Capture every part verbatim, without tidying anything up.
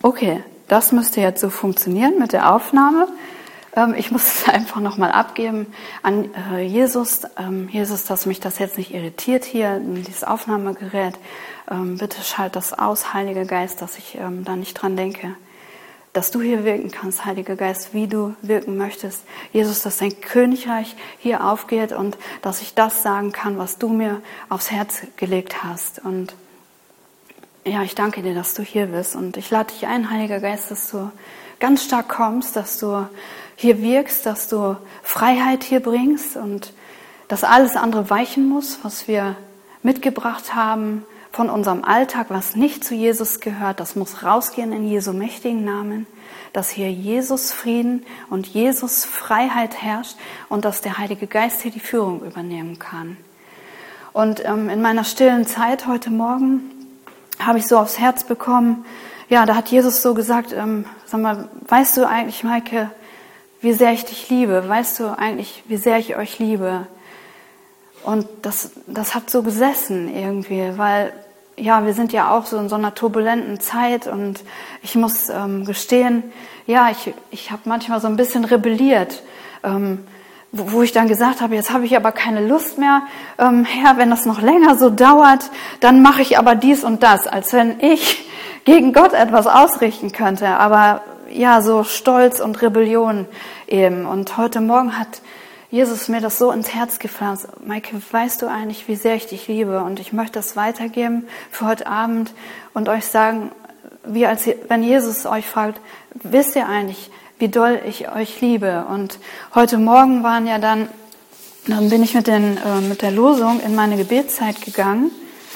Okay, das müsste jetzt so funktionieren mit der Aufnahme. Ähm, ich muss es einfach nochmal abgeben an äh, Jesus. Ähm, Jesus, dass mich das jetzt nicht irritiert hier, dieses Aufnahmegerät. Ähm, bitte schalt das aus, Heiliger Geist, dass ich ähm, da nicht dran denke. Dass du hier wirken kannst, Heiliger Geist, wie du wirken möchtest. Jesus, dass dein Königreich hier aufgeht und dass ich das sagen kann, was du mir aufs Herz gelegt hast. Und ja, ich danke dir, dass du hier bist. Und ich lade dich ein, Heiliger Geist, dass du ganz stark kommst, dass du hier wirkst, dass du Freiheit hier bringst und dass alles andere weichen muss, was wir mitgebracht haben von unserem Alltag, was nicht zu Jesus gehört. Das muss rausgehen in Jesu mächtigen Namen, dass hier Jesus Frieden und Jesus Freiheit herrscht und dass der Heilige Geist hier die Führung übernehmen kann. Und ähm, in meiner stillen Zeit heute Morgen habe ich so aufs Herz bekommen, ja, da hat Jesus so gesagt, ähm, sag mal, weißt du eigentlich, Maike, wie sehr ich dich liebe? Weißt du eigentlich, wie sehr ich euch liebe? Und das, das hat so gesessen irgendwie, weil, ja, wir sind ja auch so in so einer turbulenten Zeit und ich muss ähm, gestehen, ja, ich, ich habe manchmal so ein bisschen rebelliert, ähm, wo ich dann gesagt habe, jetzt habe ich aber keine Lust mehr, ähm, Herr, wenn das noch länger so dauert, dann mache ich aber dies und das, als wenn ich gegen Gott etwas ausrichten könnte. Aber ja, so Stolz und Rebellion eben. Und heute Morgen hat Jesus mir das so ins Herz gepflanzt. Maike, weißt du eigentlich, wie sehr ich dich liebe? Und ich möchte das weitergeben für heute Abend und euch sagen, wie als wenn Jesus euch fragt, wisst ihr eigentlich, wie doll ich euch liebe? Und heute Morgen waren ja dann, dann bin ich mit, den, äh, mit der Losung in meine Gebetszeit gegangen.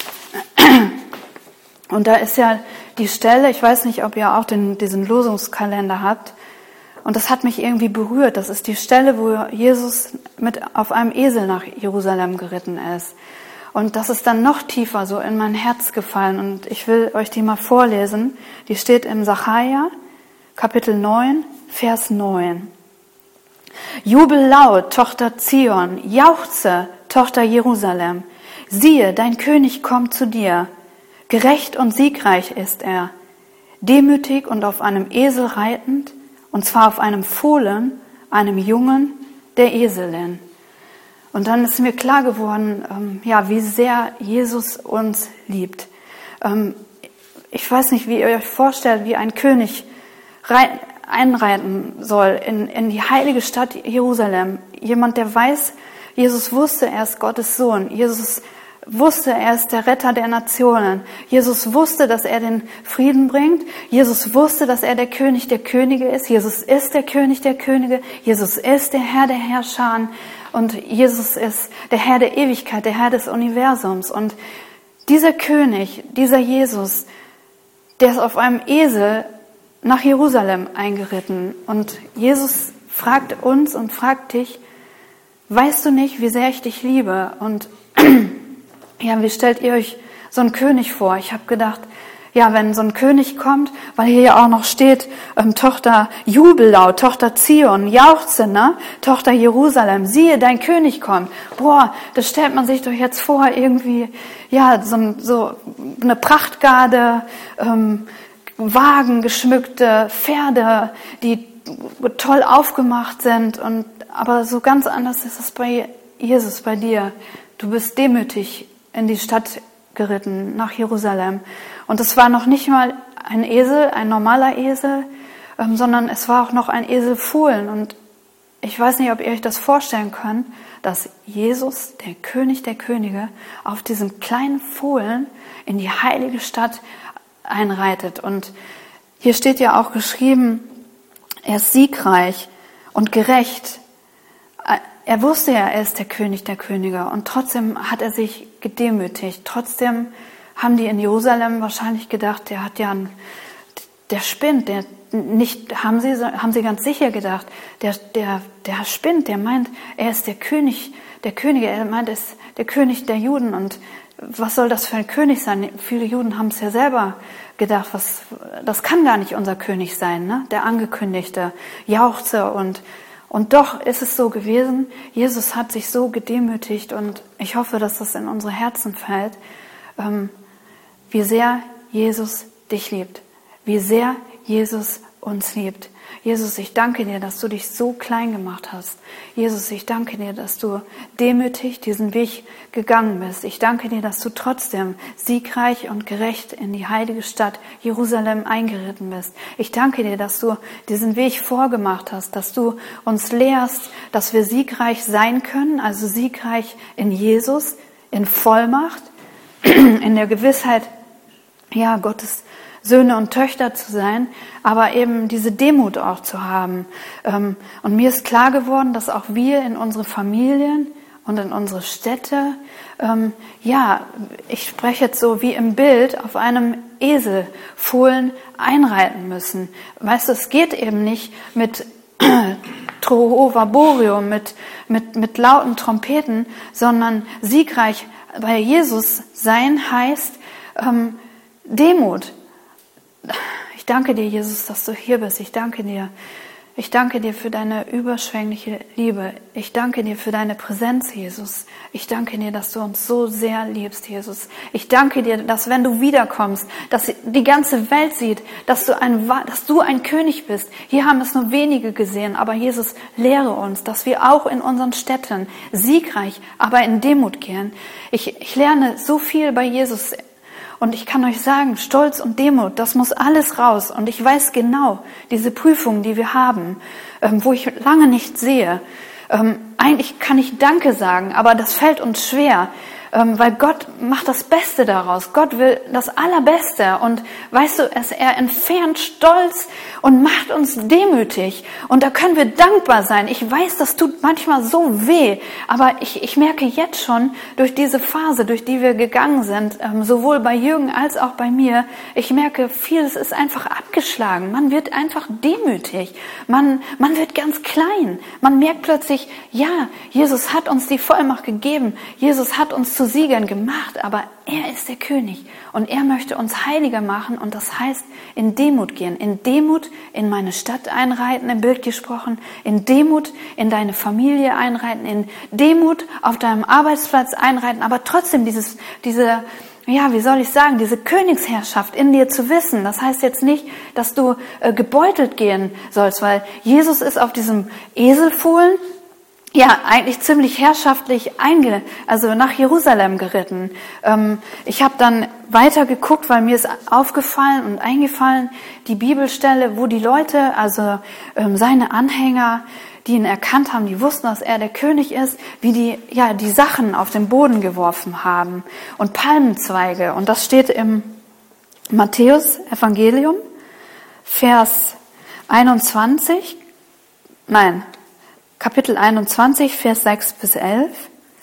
Und da ist ja die Stelle, ich weiß nicht, ob ihr auch den, diesen Losungskalender habt. Und das hat mich irgendwie berührt. Das ist die Stelle, wo Jesus mit auf einem Esel nach Jerusalem geritten ist. Und das ist dann noch tiefer so in mein Herz gefallen. Und ich will euch die mal vorlesen. Die steht im Sacharja, Kapitel neun, Vers neun. Jubel laut, Tochter Zion, jauchze, Tochter Jerusalem. Siehe, dein König kommt zu dir. Gerecht und siegreich ist er, demütig und auf einem Esel reitend, und zwar auf einem Fohlen, einem Jungen der Eselin. Und dann ist mir klar geworden, ähm, ja, wie sehr Jesus uns liebt. Ähm, ich weiß nicht, wie ihr euch vorstellt, wie ein König rei- einreiten soll in, in die heilige Stadt Jerusalem. Jemand, der weiß, Jesus wusste, er ist Gottes Sohn. Jesus wusste, er ist der Retter der Nationen. Jesus wusste, dass er den Frieden bringt. Jesus wusste, dass er der König der Könige ist. Jesus ist der König der Könige. Jesus ist der Herr der Herrscher. Und Jesus ist der Herr der Ewigkeit, der Herr des Universums. Und dieser König, dieser Jesus, der ist auf einem Esel nach Jerusalem eingeritten. Und Jesus fragt uns und fragt dich, weißt du nicht, wie sehr ich dich liebe? Und ja, wie stellt ihr euch so einen König vor? Ich habe gedacht, ja, wenn so ein König kommt, weil hier ja auch noch steht, ähm, Tochter Jubellaut, Tochter Zion, jauchze, ne? Tochter Jerusalem, siehe, dein König kommt. Boah, das stellt man sich doch jetzt vor, irgendwie, ja, so, so eine Prachtgarde, ähm, Wagen, geschmückte Pferde, die toll aufgemacht sind. Und aber so ganz anders ist es bei Jesus, bei dir. Du bist demütig in die Stadt geritten, nach Jerusalem. Und es war noch nicht mal ein Esel, ein normaler Esel, ähm, sondern es war auch noch ein Eselfohlen. Und ich weiß nicht, ob ihr euch das vorstellen könnt, dass Jesus, der König der Könige, auf diesem kleinen Fohlen in die heilige Stadt einreitet. Und hier steht ja auch geschrieben, er ist siegreich und gerecht. Er wusste ja, er ist der König der Könige und trotzdem hat er sich gedemütigt. Trotzdem haben die in Jerusalem wahrscheinlich gedacht, der hat ja einen, der spinnt, der nicht, haben sie, haben sie ganz sicher gedacht, der, der, der spinnt, der meint, er ist der König der Könige, er meint, er ist der König der Juden und was soll das für ein König sein? Viele Juden haben es ja selber gedacht, was, das kann gar nicht unser König sein, ne? Der angekündigte Jauchze und Und doch ist es so gewesen, Jesus hat sich so gedemütigt und ich hoffe, dass das in unsere Herzen fällt, ähm, wie sehr Jesus dich liebt, wie sehr Jesus uns liebt. Jesus, ich danke dir, dass du dich so klein gemacht hast. Jesus, ich danke dir, dass du demütig diesen Weg gegangen bist. Ich danke dir, dass du trotzdem siegreich und gerecht in die heilige Stadt Jerusalem eingeritten bist. Ich danke dir, dass du diesen Weg vorgemacht hast, dass du uns lehrst, dass wir siegreich sein können, also siegreich in Jesus, in Vollmacht, in der Gewissheit, ja, Gottes Söhne und Töchter zu sein, aber eben diese Demut auch zu haben. Und mir ist klar geworden, dass auch wir in unsere Familien und in unsere Städte, ja, ich spreche jetzt so wie im Bild, auf einem Eselfohlen einreiten müssen. Weißt du, es geht eben nicht mit Trohovaborium, mit, mit, mit lauten Trompeten, sondern siegreich bei Jesus sein heißt ähm, Demut. Ich danke dir, Jesus, dass du hier bist. Ich danke dir. Ich danke dir für deine überschwängliche Liebe. Ich danke dir für deine Präsenz, Jesus. Ich danke dir, dass du uns so sehr liebst, Jesus. Ich danke dir, dass wenn du wiederkommst, dass die ganze Welt sieht, dass du ein, dass du ein König bist. Hier haben es nur wenige gesehen, aber Jesus, lehre uns, dass wir auch in unseren Städten siegreich, aber in Demut gehen. Ich, ich lerne so viel bei Jesus. Und ich kann euch sagen, Stolz und Demut, das muss alles raus. Und ich weiß genau, diese Prüfungen, die wir haben, ähm, wo ich lange nicht sehe, ähm, eigentlich kann ich Danke sagen, aber das fällt uns schwer, ähm, weil Gott macht das Beste daraus. Gott will das Allerbeste. Und weißt du, es, er entfernt Stolz und macht uns demütig. Und da können wir dankbar sein. Ich weiß, das tut manchmal so weh, aber ich, ich merke jetzt schon durch diese Phase, durch die wir gegangen sind, ähm, sowohl bei Jürgen als auch bei mir, ich merke, vieles ist einfach abgeschlagen. Man wird einfach demütig. Man, man wird ganz klein. Man merkt plötzlich, ja, Jesus hat uns die Vollmacht gegeben. Jesus hat uns zu Siegern gemacht, aber er ist der König und er möchte uns heiliger machen und das heißt in Demut gehen, in Demut in meine Stadt einreiten, im Bild gesprochen, in Demut in deine Familie einreiten, in Demut auf deinem Arbeitsplatz einreiten, aber trotzdem dieses, diese, ja, wie soll ich sagen, diese Königsherrschaft in dir zu wissen. Das heißt jetzt nicht, dass du äh, gebeutelt gehen sollst, weil Jesus ist auf diesem Eselfohlen, ja, eigentlich ziemlich herrschaftlich einge, also nach Jerusalem geritten. Ähm, ich habe dann weiter geguckt, weil mir ist aufgefallen und eingefallen, die Bibelstelle, wo die Leute, also ähm, seine Anhänger, die ihn erkannt haben, die wussten, dass er der König ist, wie die, ja, die Sachen auf den Boden geworfen haben und Palmenzweige. Und das steht im Matthäus-Evangelium, Vers einundzwanzig, nein, Kapitel einundzwanzig, Vers sechs bis elf.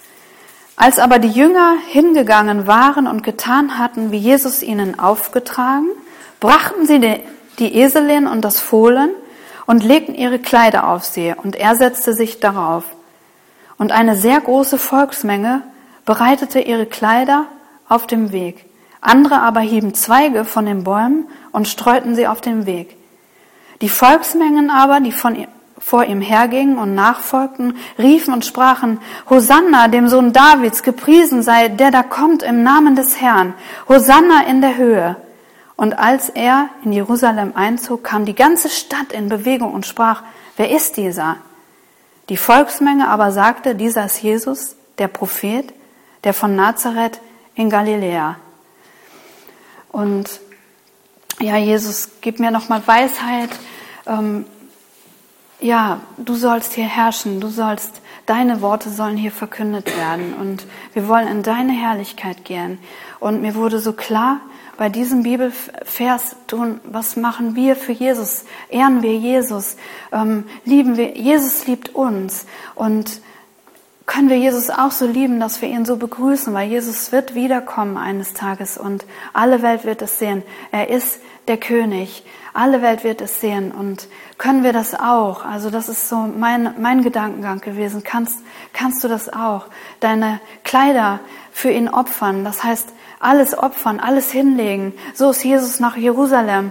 Als aber die Jünger hingegangen waren und getan hatten, wie Jesus ihnen aufgetragen, brachten sie die, die Eselin und das Fohlen und legten ihre Kleider auf sie, und er setzte sich darauf. Und eine sehr große Volksmenge bereitete ihre Kleider auf dem Weg. Andere aber hieben Zweige von den Bäumen und streuten sie auf den Weg. Die Volksmengen aber, die von vor ihm hergingen und nachfolgten, riefen und sprachen: Hosanna, dem Sohn Davids, gepriesen sei, der da kommt im Namen des Herrn. Hosanna in der Höhe. Und als er in Jerusalem einzog, kam die ganze Stadt in Bewegung und sprach: Wer ist dieser? Die Volksmenge aber sagte: Dieser ist Jesus, der Prophet, der von Nazareth in Galiläa. Und ja, Jesus, gib mir nochmal Weisheit. Ähm, Ja, du sollst hier herrschen, du sollst, deine Worte sollen hier verkündet werden und wir wollen in deine Herrlichkeit gehen. Und mir wurde so klar, bei diesem Bibelvers tun, was machen wir für Jesus? Ehren wir Jesus? Ähm, lieben wir, Jesus liebt uns und können wir Jesus auch so lieben, dass wir ihn so begrüßen, weil Jesus wird wiederkommen eines Tages und alle Welt wird es sehen. Er ist der König. Alle Welt wird es sehen und können wir das auch? Also das ist so mein, mein Gedankengang gewesen. Kannst, kannst du das auch? Deine Kleider für ihn opfern, das heißt alles opfern, alles hinlegen. So ist Jesus nach Jerusalem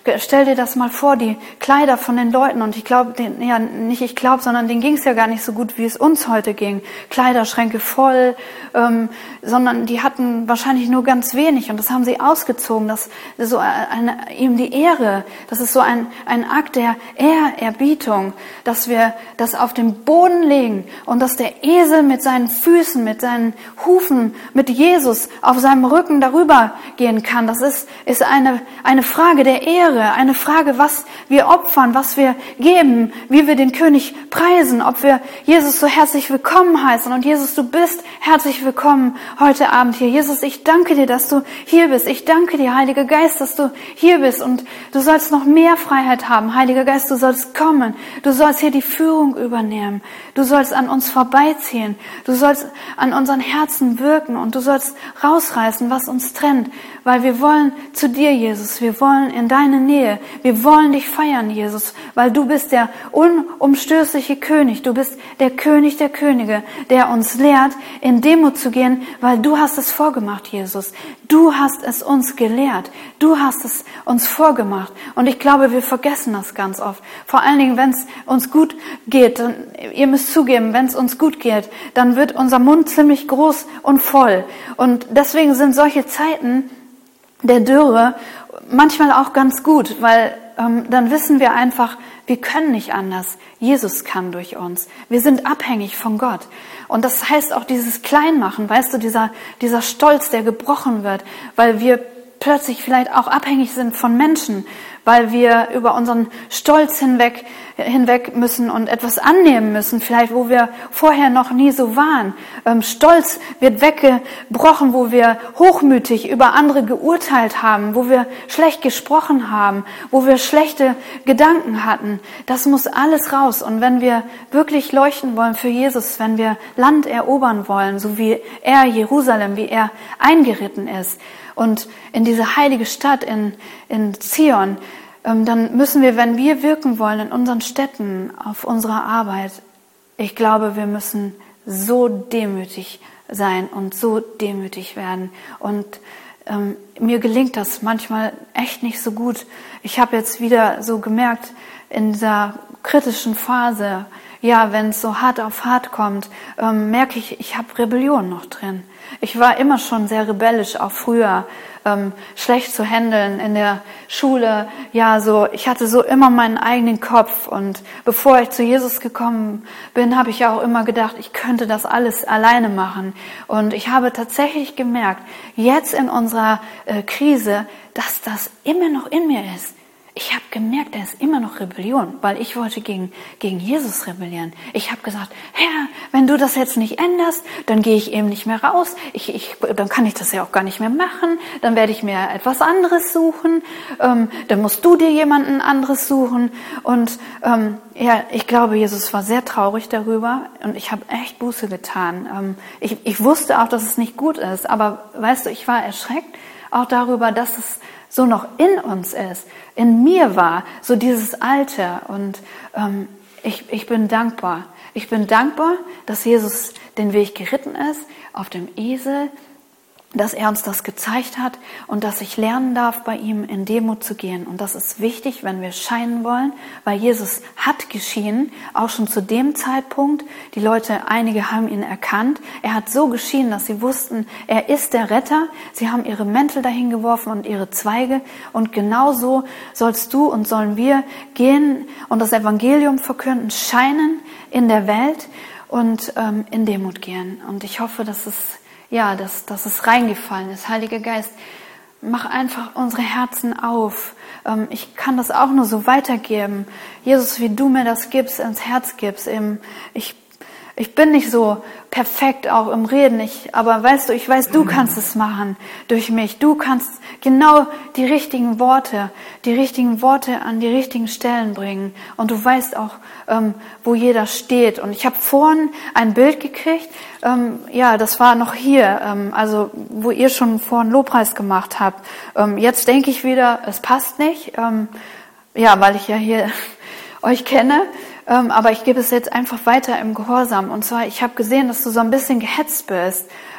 stell dir das mal vor, die Kleider von den Leuten, und ich glaube, ja nicht ich glaube, sondern denen ging es ja gar nicht so gut, wie es uns heute ging. Kleiderschränke voll, ähm, sondern die hatten wahrscheinlich nur ganz wenig, und das haben sie ausgezogen. Das ist so eine, ihm die Ehre, das ist so ein, ein Akt der Ehrerbietung, dass wir das auf den Boden legen und dass der Esel mit seinen Füßen, mit seinen Hufen, mit Jesus auf seinem Rücken darüber gehen kann. Das ist, ist eine, eine Frage der Ehre, eine Frage, was wir opfern, was wir geben, wie wir den König preisen, ob wir Jesus so herzlich willkommen heißen. Und Jesus, du bist herzlich willkommen heute Abend hier. Jesus, ich danke dir, dass du hier bist. Ich danke dir, Heiliger Geist, dass du hier bist, und du sollst noch mehr Freiheit haben. Heiliger Geist, du sollst kommen. Du sollst hier die Führung übernehmen. Du sollst an uns vorbeiziehen. Du sollst an unseren Herzen wirken, und du sollst rausreißen, was uns trennt, weil wir wollen zu dir, Jesus. Wir wollen in deine Nähe. Wir wollen dich feiern, Jesus, weil du bist der unumstößliche König. Du bist der König der Könige, der uns lehrt, in Demut zu gehen, weil du hast es vorgemacht, Jesus. Du hast es uns gelehrt. Du hast es uns vorgemacht. Und ich glaube, wir vergessen das ganz oft. Vor allen Dingen, wenn es uns gut geht. Dann, ihr müsst zugeben, wenn es uns gut geht, dann wird unser Mund ziemlich groß und voll. Und deswegen sind solche Zeiten der Dürre manchmal auch ganz gut, weil ähm, dann wissen wir einfach, wir können nicht anders. Jesus kann durch uns. Wir sind abhängig von Gott. Und das heißt auch dieses Kleinmachen, weißt du, dieser, dieser Stolz, der gebrochen wird, weil wir plötzlich vielleicht auch abhängig sind von Menschen, weil wir über unseren Stolz hinweg, hinweg müssen und etwas annehmen müssen, vielleicht wo wir vorher noch nie so waren. Ähm, Stolz wird weggebrochen, wo wir hochmütig über andere geurteilt haben, wo wir schlecht gesprochen haben, wo wir schlechte Gedanken hatten. Das muss alles raus. Und wenn wir wirklich leuchten wollen für Jesus, wenn wir Land erobern wollen, so wie er Jerusalem, wie er eingeritten ist, und in diese heilige Stadt in, in Zion, ähm, dann müssen wir, wenn wir wirken wollen in unseren Städten, auf unserer Arbeit, ich glaube, wir müssen so demütig sein und so demütig werden. Und ähm, mir gelingt das manchmal echt nicht so gut. Ich habe jetzt wieder so gemerkt, in dieser kritischen Phase, ja, wenn es so hart auf hart kommt, ähm, merke ich, ich habe Rebellion noch drin. Ich war immer schon sehr rebellisch, auch früher, ähm, schlecht zu handeln in der Schule. Ja, so ich hatte so immer meinen eigenen Kopf, und bevor ich zu Jesus gekommen bin, habe ich auch immer gedacht, ich könnte das alles alleine machen. Und ich habe tatsächlich gemerkt, jetzt in unserer äh, Krise, dass das immer noch in mir ist. Ich habe gemerkt, da ist immer noch Rebellion, weil ich wollte gegen, gegen Jesus rebellieren. Ich habe gesagt, Herr, wenn du das jetzt nicht änderst, dann gehe ich eben nicht mehr raus. Ich, ich, dann kann ich das ja auch gar nicht mehr machen. Dann werde ich mir etwas anderes suchen. Ähm, dann musst du dir jemanden anderes suchen. Und ähm, ja, ich glaube, Jesus war sehr traurig darüber, und ich habe echt Buße getan. Ähm, ich, ich wusste auch, dass es nicht gut ist, aber weißt du, ich war erschreckt auch darüber, dass es so noch in uns ist, in mir war, so dieses Alte. Und ähm, ich, ich bin dankbar. Ich bin dankbar, dass Jesus den Weg geritten ist, auf dem Esel, dass er uns das gezeigt hat und dass ich lernen darf, bei ihm in Demut zu gehen. Und das ist wichtig, wenn wir scheinen wollen, weil Jesus hat geschienen, auch schon zu dem Zeitpunkt. Die Leute, einige haben ihn erkannt. Er hat so geschienen, dass sie wussten, er ist der Retter. Sie haben ihre Mäntel dahin geworfen und ihre Zweige. Und genauso sollst du und sollen wir gehen und das Evangelium verkünden, scheinen in der Welt und ähm, in Demut gehen. Und ich hoffe, dass es Ja, dass, dass es reingefallen ist. Heiliger Geist, mach einfach unsere Herzen auf. Ähm, ich kann das auch nur so weitergeben. Jesus, wie du mir das gibst, ins Herz gibst. Eben, ich, ich bin nicht so perfekt auch im Reden. Ich, aber weißt du, ich weiß, du kannst es machen durch mich. Du kannst genau die richtigen Worte, die richtigen Worte an die richtigen Stellen bringen. Und du weißt auch, ähm, wo jeder steht. Und ich habe vorhin ein Bild gekriegt. Ähm, ja, das war noch hier, ähm, also wo ihr schon vorhin Lobpreis gemacht habt. Ähm, jetzt denke ich wieder, es passt nicht. Ähm, ja, weil ich ja hier euch kenne. Ähm, aber ich gebe es jetzt einfach weiter im Gehorsam. Und zwar, ich habe gesehen, dass du so ein bisschen gehetzt bist.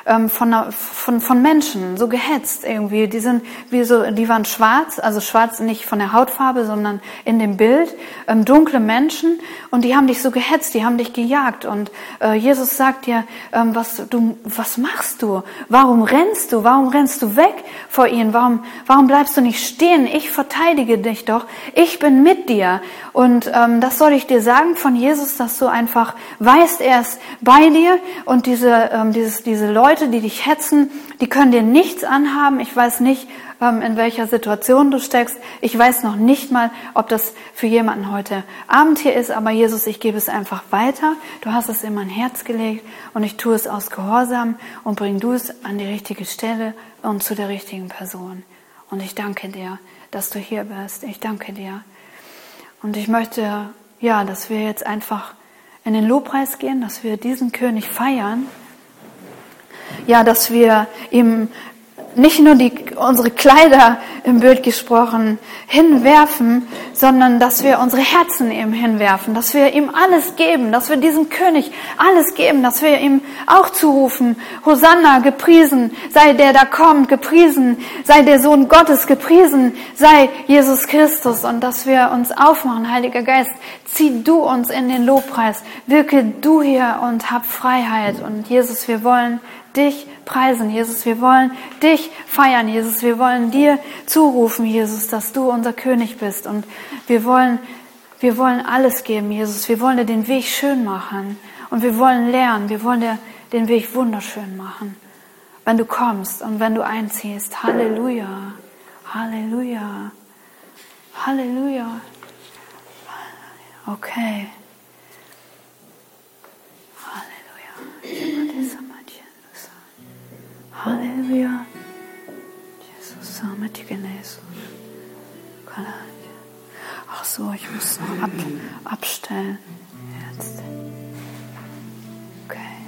ähm, von, einer, von von Menschen, so gehetzt irgendwie. Die sind wie so, die waren schwarz, also schwarz nicht von der Hautfarbe, sondern in dem Bild, ähm, dunkle Menschen, und die haben dich so gehetzt, die haben dich gejagt. Und äh, Jesus sagt dir, ähm, was du, was machst du? Warum rennst du? Warum rennst du weg vor ihnen? Warum, warum bleibst du nicht stehen? Ich verteidige dich doch. Ich bin mit dir. Und ähm, das soll ich dir sagen von Jesus, dass du einfach weißt, er ist bei dir, und diese, ähm, dieses, diese Leute, die dich hetzen, die können dir nichts anhaben. Ich weiß nicht, ähm, in welcher Situation du steckst. Ich weiß noch nicht mal, ob das für jemanden heute Abend hier ist, aber Jesus, ich gebe es einfach weiter. Du hast es in mein Herz gelegt, und ich tue es aus Gehorsam, und bring du es an die richtige Stelle und zu der richtigen Person. Und ich danke dir, dass du hier bist. Ich danke dir. Und ich möchte, ja, dass wir jetzt einfach in den Lobpreis gehen, dass wir diesen König feiern. Ja, dass wir ihm nicht nur die, unsere Kleider, im Bild gesprochen, hinwerfen, sondern dass wir unsere Herzen ihm hinwerfen, dass wir ihm alles geben, dass wir diesem König alles geben, dass wir ihm auch zurufen: Hosanna, gepriesen sei der, da kommt, gepriesen sei der Sohn Gottes, gepriesen sei Jesus Christus. Und dass wir uns aufmachen, Heiliger Geist, zieh du uns in den Lobpreis, wirke du hier und hab Freiheit. Und Jesus, wir wollen dich preisen, Jesus, wir wollen dich feiern, Jesus, wir wollen dir zurufen, Jesus, dass du unser König bist, und wir wollen, wir wollen alles geben, Jesus, wir wollen dir den Weg schön machen, und wir wollen lernen, wir wollen dir den Weg wunderschön machen, wenn du kommst und wenn du einziehst. Halleluja, Halleluja, Halleluja. Okay. Halleluja. Jesus, samet die Genesung. Ach so, ich muss noch ab, abstellen. Jetzt. Okay.